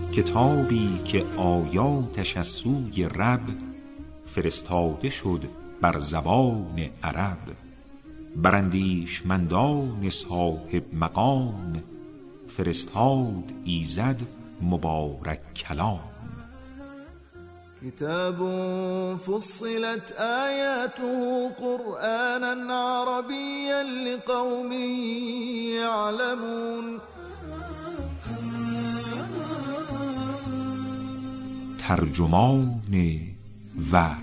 کتابی که آیاتش از سوی رب فرستاده شد بر زبان عرب، بر اندیشمندان صاحب مقام فرستاد ایزد مبارک کلام. كتاب فصلت آياته قرآنا عربيا لقوم يعلمون. ترجمان وحی.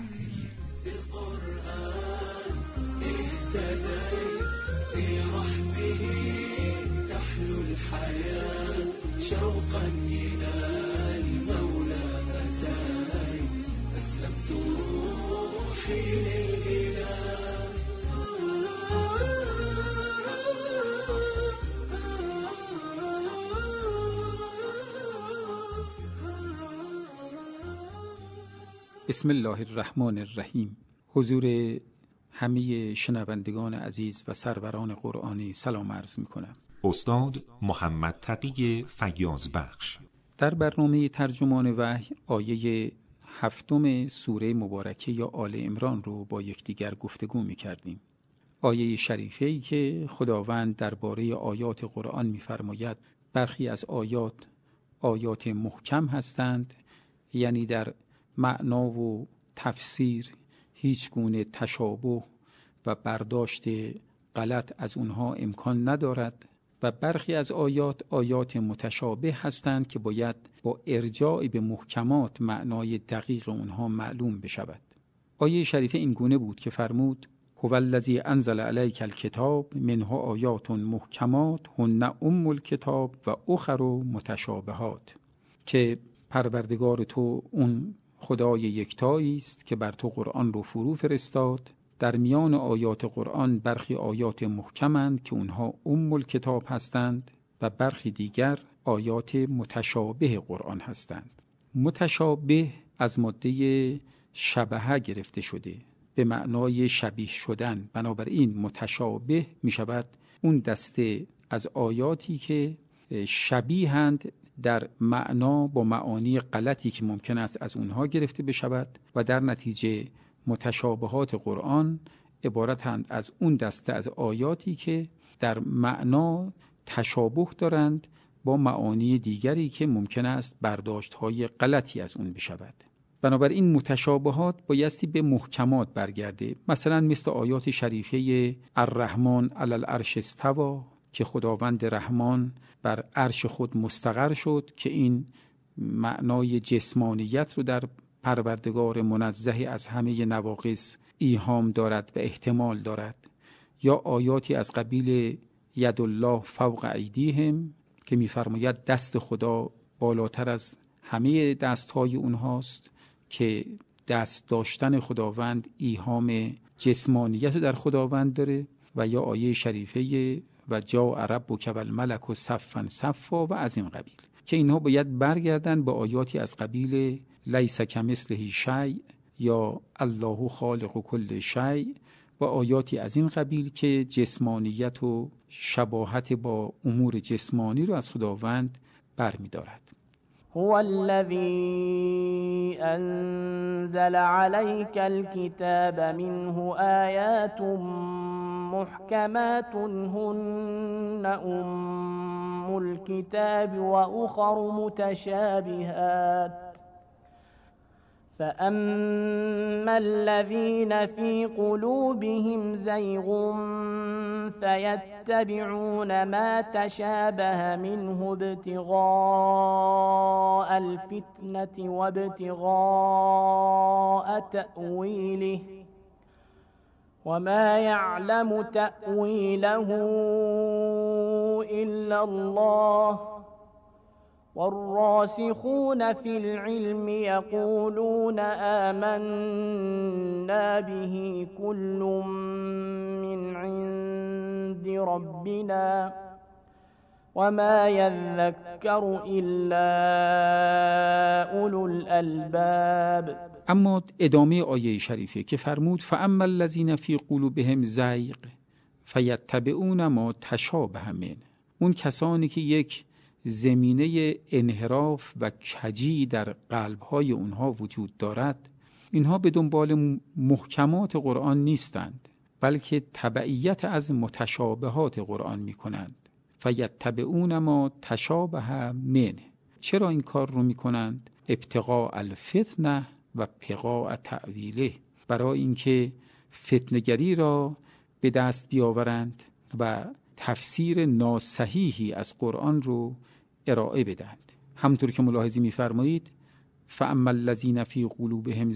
بسم الله الرحمن الرحیم. حضور همه شنوندگان عزیز و سروران قرآنی سلام عرض می کنم. استاد محمد تقی فیاض بخش. در برنامه ترجمان وحی آیه 7 سوره مبارکه یا آل عمران رو با یکدیگر گفتگو می کردیم. آیه شریفه‌ای که خداوند درباره آیات قرآن می فرماید برخی از آیات محکم هستند، یعنی در معنا و تفسیر هیچ گونه تشابه و برداشت غلط از اونها امکان ندارد و برخی از آیات متشابه هستند که باید با ارجاع به محکمات معنای دقیق اونها معلوم بشود. آیه شریفه این گونه بود که فرمود هو الذی انزل علیک الکتاب منها آیات محکمات هن ام الکتاب و اخر متشابهات، که پروردگار تو اون خدای یکتایی است که بر تو قرآن رو فرو فرستاد. در میان آیات قرآن برخی آیات محکمند که اونها ام الکتاب هستند و برخی دیگر آیات متشابه قرآن هستند. متشابه از ماده شبهه گرفته شده به معنای شبیه شدن، بنابراین متشابه می شود اون دسته از آیاتی که شبیهند در معنا با معانی غلطی که ممکن است از اونها گرفته بشود و در نتیجه متشابهات قرآن عبارتند از اون دسته از آیاتی که در معنا تشابه دارند با معانی دیگری که ممکن است برداشت‌های غلطی از اون بشود. بنابراین متشابهات بایستی به محکمات برگرده، مثلا مثل آیات شریفه الرحمن علی العرش استوی که خداوند رحمان بر عرش خود مستقر شد، که این معنای جسمانیت رو در پروردگار منزه از همه نواقص ایهام دارد و احتمال دارد. یا آیاتی از قبیل ید الله فوق ایدیهم که می‌فرماید دست خدا بالاتر از همه دست‌های اونهاست، که دست داشتن خداوند ایهام جسمانیت در خداوند داره. و یا آیه شریفه و جاء ربک والملک صفا صفا و از این قبیل، که اینها باید برگردن به آیاتی از قبیل لیس کمثله شیء یا الله خالق کل شیء و آیاتی از این قبیل که جسمانیت و شباهت با امور جسمانی رو از خداوند برمی‌دارد. هو الذي أنزل عليك الكتاب منه آيات محكمات هن أم الكتاب وأخر متشابهات فأما الذين في قلوبهم زيغ فيتبعون ما تشابه منه ابتغاء الفتنة وابتغاء تأويله وما يعلم تأويله إلا الله والراسخون في العلم يقولون آمنا به كل من عند ربنا وما يذكر إلا أولو الألباب. اما ادامه آیه شریفه که فرمود فاما الذین فی قلوبهم زیغ فیتبعون ما تشابه منه، اون کسانی که یک زمینه انحراف و کجی در قلب‌های اونها وجود دارد، اینها به دنبال محکمات قرآن نیستند، بلکه تبعیت از متشابهات قرآن می‌کنند. فیتبعون ما تشابه منه. چرا این کار رو می‌کنند؟ ابتغاء الفتنه و ابتغاء تأویله، برای اینکه فتنه‌گری را به دست بیاورند و تفسیر ناصحیحی از قرآن رو ارائه بدند. همونطور که ملاحظه می‌فرمایید فاما الذین فی قلوبهم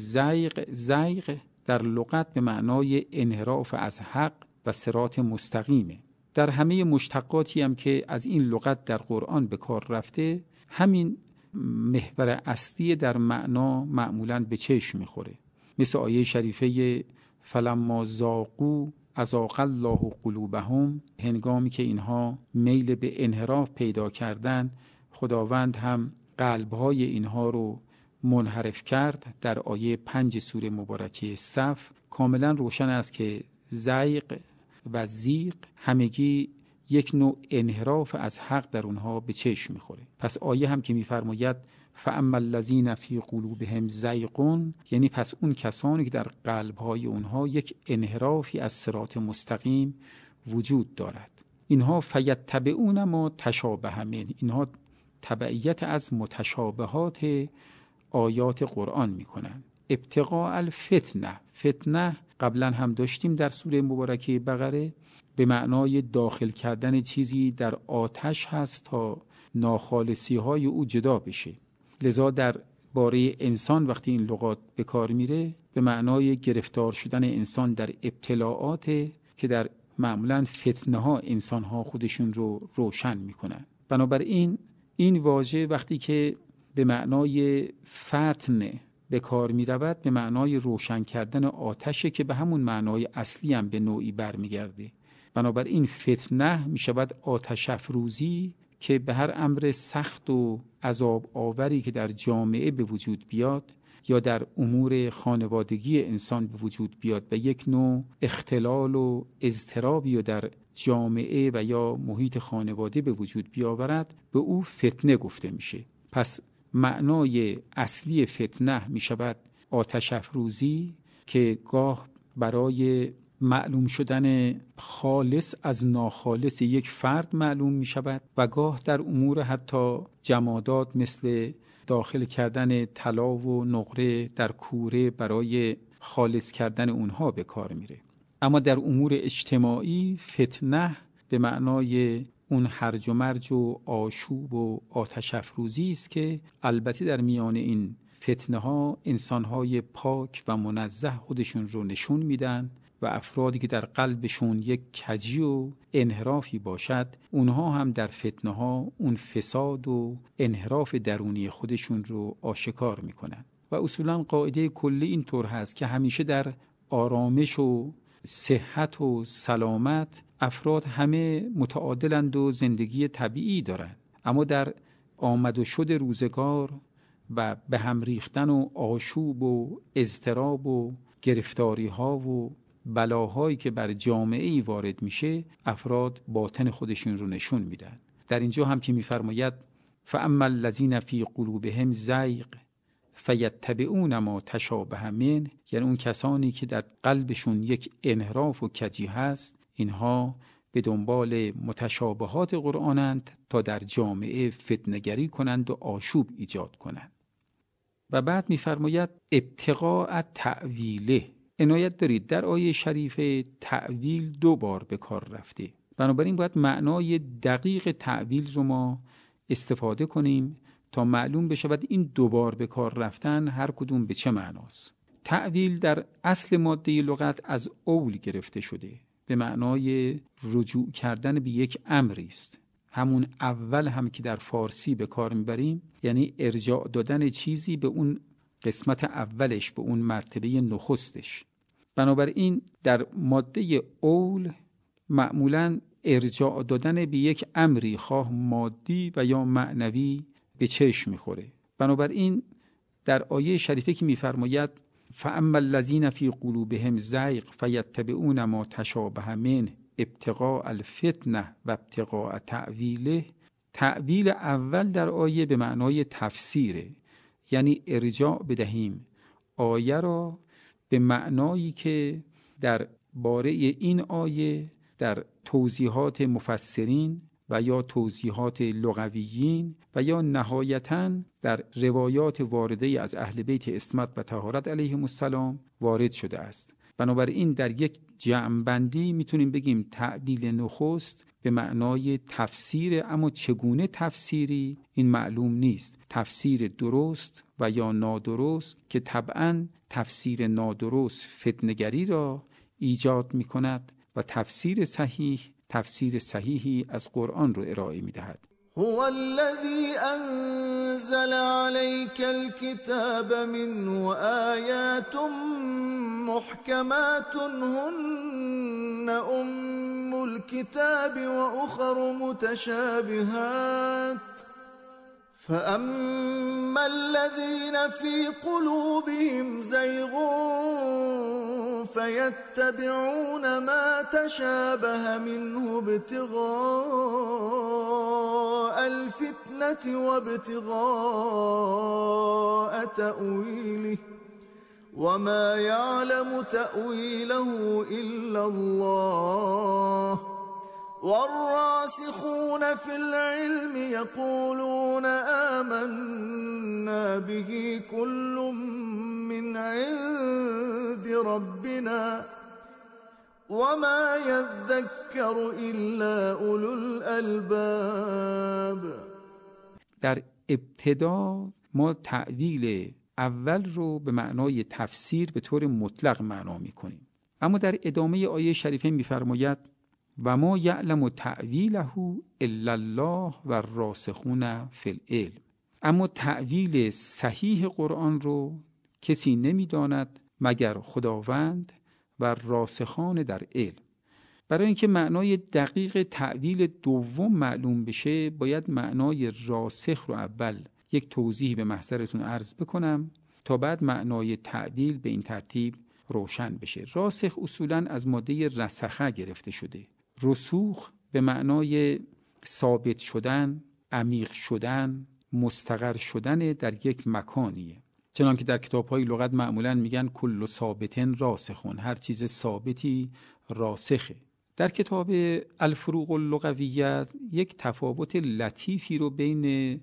زیغ در لغت به معنای انحراف از حق و صراط مستقیمه. در همه مشتقاتی هم که از این لغت در قرآن به کار رفته، همین محور اصلی در معنا معمولاً به چشم میخوره. مثل آیه شریفه فلما ذاقوا ازاغ الله قلوبهم، هنگامی که اینها میل به انحراف پیدا کردن، خداوند هم قلبهای اینها رو منحرف کرد. در آیه 5 سوره مبارکه صف کاملا روشن است که زیغ و زیغ همگی یک نوع انحراف از حق در اونها به چشم میخوره. پس آیه هم که میفرماید فاما الذین فی قلوبهم زیغون، یعنی پس اون کسانی که در قلبهای اونها یک انحرافی از صراط مستقیم وجود دارد، اینها فیتبعون ما تشابه منه، اینها تبعیت از متشابهات آیات قرآن میکنن. ابتغاء الفتنه، فتنه قبلا هم داشتیم در سوره مبارکه بقره، به معنای داخل کردن چیزی در آتش هست تا ناخالصی های او جدا بشه. لذا در باره انسان وقتی این لغات به کار میره، به معنای گرفتار شدن انسان در ابتلاعات که در معمولا فتنه ها انسان ها خودشون رو روشن میکنن. بنابراین این واژه وقتی که به معنای فتنه به کار می رود، به معنای روشن کردن آتشه که به همون معنای اصلی هم به نوعی برمیگرده. بنابراین فتنه می شود آتش افروزی که به هر امر سخت و عذاب آوری که در جامعه به وجود بیاد یا در امور خانوادگی انسان به وجود بیاد و یک نوع اختلال و اضطرابی و در جامعه و یا محیط خانواده به وجود بیاورد، به او فتنه گفته میشه. پس معنای اصلی فتنه می شود آتش افروزی که گاه برای معلوم شدن خالص از ناخالص یک فرد معلوم می شود و گاه در امور حتی جمادات مثل داخل کردن طلا و نقره در کوره برای خالص کردن اونها به کار میره. اما در امور اجتماعی فتنه به معنای اون هرج و مرج و آشوب و آتش افروزی است که البته در میان این فتنه ها انسان های پاک و منزه خودشون رو نشون میدن و افرادی که در قلبشون یک کجی و انحرافی باشد، اونها هم در فتنه ها اون فساد و انحراف درونی خودشون رو آشکار میکنن. و اصولا قاعده کلی این طور هست که همیشه در آرامش و صحت و سلامت افراد همه متعادلند و زندگی طبیعی دارند، اما در آمد و شد روزگار و به هم ریختن و آشوب و اضطراب و گرفتاری ها و بلاهایی که بر جامعه‌ای وارد میشه، افراد باطن خودشون رو نشون میدن. در اینجا هم که میفرماید فاما الذین فی قلوبهم زیغ فیتبعون ما تشابه منه، یعنی اون کسانی که در قلبشون یک انحراف و کجی هست، اینها به دنبال متشابهات قرآنند تا در جامعه فتنه‌گری کنند و آشوب ایجاد کنند. و بعد می‌فرماید ابتغاء تأویله. عنایت دارید در آیه شریفه تأویل 2 بار به کار رفته، بنابراین باید معنای دقیق تأویل رو ما استفاده کنیم تا معلوم بشود این 2 بار به کار رفتن هر کدوم به چه معناست. تأویل در اصل ماده لغت از اول گرفته شده، به معنای رجوع کردن به یک امری است. همون اول هم که در فارسی به کار میبریم، یعنی ارجاع دادن چیزی به اون قسمت اولش، به اون مرتبه نخستش. بنابراین در ماده اول معمولاً ارجاع دادن به یک امری خواه مادی و یا معنوی به چشم میخوره. بنابراین در آیه شریفه که میفرماید فاما الذین فی قلوبهم زیغ فیتبعون ما تشابه منه ابتغاء الفتنه و ابتغاء تأویله، تأویل اول در آیه به معنای تفسیره، یعنی ارجاع بدهیم آیه را به معنایی که در باره این آیه در توضیحات مفسرین و یا توضیحات لغویین و یا نهایتاً در روایات وارده از اهل بیت عصمت و طهارت علیهم السلام وارد شده است. بنابراین در یک جمع‌بندی میتونیم بگیم تأویل نخست به معنای تفسیر، اما چگونه تفسیری این معلوم نیست. تفسیر درست و یا نادرست که طبعاً تفسیر نادرست فتنه‌گری را ایجاد میکند و تفسیر صحیحی از قرآن رو ارائه میدهد. هو الذي أنزل عليك الكتاب منه آيات محكمات هن أم الكتاب وأخر متشابهات فأما الذين في قلوبهم زيغ فيتبعون ما تشابه منه ابتغاء الفتنة وابتغاء تأويله وما يعلم تأويله إلا الله والراسخون في العلم يقولون آمنا به كل من عند ربنا وما يذكر إلا أولو الألباب. در ابتدا ما تأویل اول رو به معنای تفسیر به طور مطلق معنا می‌کنیم، اما در ادامه آیه شریفه می‌فرماید و ما یعلم تأویله الا الله و الراسخون فی العلم. اما تأویل صحیح قرآن رو کسی نمی‌داند مگر خداوند و راسخان در علم. برای اینکه معنای دقیق تأویل دوم معلوم بشه باید معنای راسخ رو اول یک توضیح به محضرتون عرض بکنم تا بعد معنای تأویل به این ترتیب روشن بشه. راسخ اصولاً از ماده رسخه گرفته شده. رسوخ به معنای ثابت شدن، عمیق شدن، مستقر شدن در یک مکانیه. چنانکه در کتاب‌های لغت معمولاً میگن کل ثابتن راسخون، هر چیز ثابتی راسخه. در کتاب الفروق اللغویه یک تفاوت لطیفی رو بین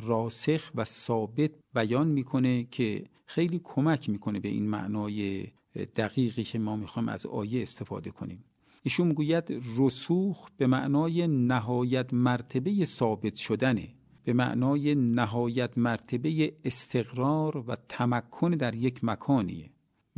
راسخ و ثابت بیان میکنه که خیلی کمک میکنه به این معنای دقیقی که ما میخوایم از آیه استفاده کنیم. ایشون میگوید رسوخ به معنای نهایت مرتبه ثابت شدنه، به معنای نهایت مرتبه استقرار و تمکن در یک مکانیه،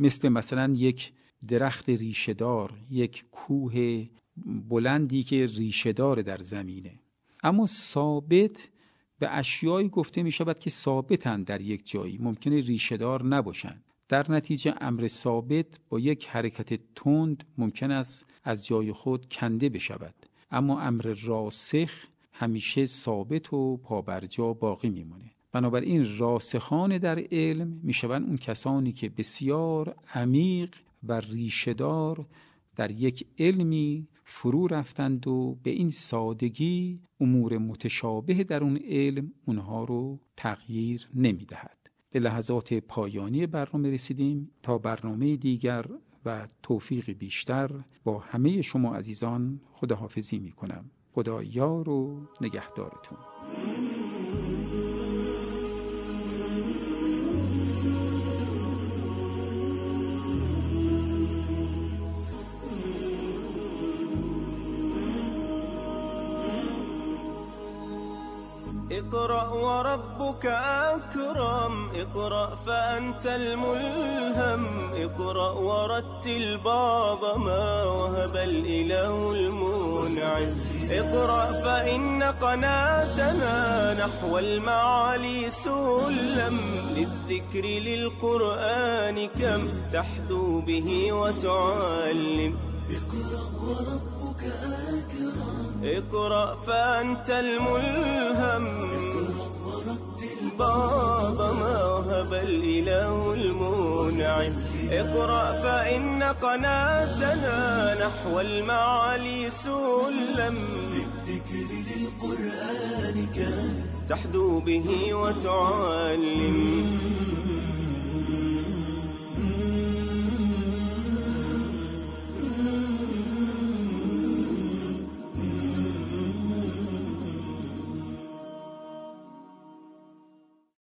مثلا یک درخت ریشه‌دار، یک کوه بلندی که ریشه‌دار در زمینه. اما ثابت به اشیایی گفته می شود که ثابتند در یک جایی، ممکنه ریشه‌دار نباشند. در نتیجه امر ثابت با یک حرکت تند ممکن است از جای خود کنده بشود، اما امر راسخ همیشه ثابت و پابرجا باقی میمونه. بنابراین راسخان در علم میشوند اون کسانی که بسیار عمیق و ریشه‌دار در یک علمی فرو رفتند و به این سادگی امور متشابه در اون علم اونها رو تغییر نمیدهد. به لحظات پایانی برنامه رسیدیم. تا برنامه دیگر و توفیق بیشتر با همه شما عزیزان خداحافظی میکنم. خدا یار و نگهدارتون. اقرأ وربك أكرم اقرأ فأنت الملهم اقرأ ورتل بعض ما وهب الإله المنعم اقرأ فإن قناتنا نحو المعالي سلم للذكر للقرآن كم تحدو به وتعلم اقرأ وربك أكرم اقرأ فأنت الملهم بعض ما وهب الإله المنعم اقرأ فإن قناتنا نحو المعالي سلم للذكر للقرآن تحدو به وتعلم